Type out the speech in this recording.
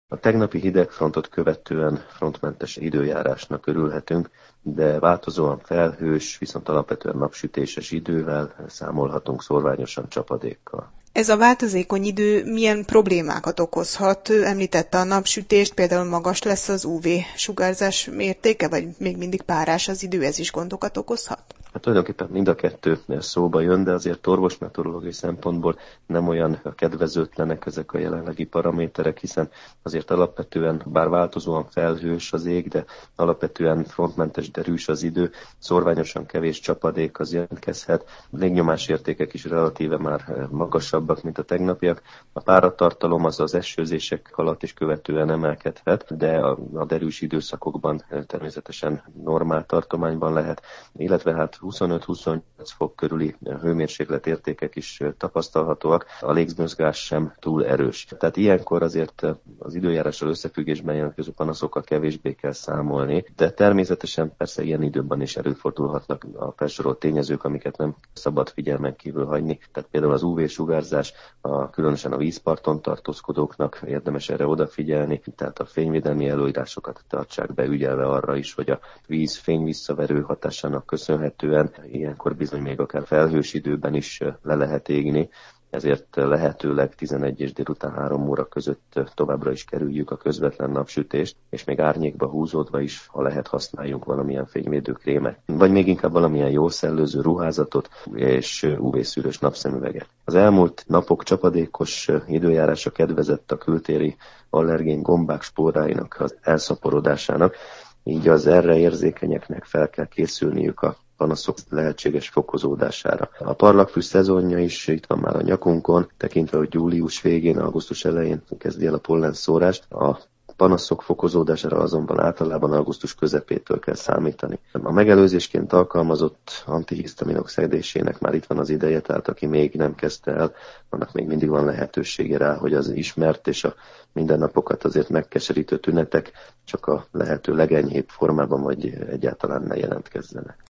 A tegnapi hidegfrontot követően frontmentes időjárásnak örülhetünk, de változóan felhős, viszont alapvetően napsütéses idővel számolhatunk szórványosan csapadékkal. Ez a változékony idő milyen problémákat okozhat? Említette a napsütést, például magas lesz az UV-sugárzás mértéke, vagy még mindig párás az idő, ez is gondokat okozhat? Hát tulajdonképpen mind a kettő szóba jön, de azért orvosmeteorológiai szempontból nem olyan kedvezőtlenek ezek a jelenlegi paraméterek, hiszen azért alapvetően, bár változóan felhős az ég, de alapvetően frontmentes, derűs az idő, szórványosan kevés csapadék az jelentkezhet, légnyomásértékek is relatíve már magasabbak, mint a tegnapiak. A páratartalom az esőzések alatt is követően emelkedhet, de a derűs időszakokban természetesen normál tartományban lehet, illetve hát 25-28 fok körüli hőmérséklet értékek is tapasztalhatóak, a légmozgás sem túl erős. Tehát ilyenkor azért az időjárással összefüggésben jelentkező panaszokkal kevésbé kell számolni, de természetesen persze ilyen időben is előfordulhatnak a felsorolt tényezők, amiket nem szabad figyelmen kívül hagyni. Tehát például az UV-sugárzás, különösen a vízparton tartózkodóknak érdemes erre odafigyelni, tehát a fényvédelmi előírásokat tartsák be, ügyelve arra is, hogy a víz fényvisszaverő hatásának köszönhetően ilyenkor bizony még akár felhős időben is le lehet égni, ezért lehetőleg 11 és délután 3 óra között továbbra is kerüljük a közvetlen napsütést, és még árnyékba húzódva is, ha lehet, használjunk valamilyen fényvédőkrémet, vagy még inkább valamilyen jó szellőző ruházatot és UV-szűrős napszemüveget. Az elmúlt napok csapadékos időjárása kedvezett a kültéri allergén gombák spóráinak az elszaporodásának, így az erre érzékenyeknek fel kell készülniük a panaszok lehetséges fokozódására. A parlagfű szezonja is itt van már a nyakunkon, tekintve, hogy július végén, augusztus elején kezdi el a pollenszórást. A panaszok fokozódására azonban általában augusztus közepétől kell számítani. A megelőzésként alkalmazott antihisztaminok szedésének már itt van az ideje, tehát aki még nem kezdte el, annak még mindig van lehetősége rá, hogy az ismert és a mindennapokat azért megkeserítő tünetek csak a lehető legenyhébb formában vagy egyáltalán ne jelentkezzenek.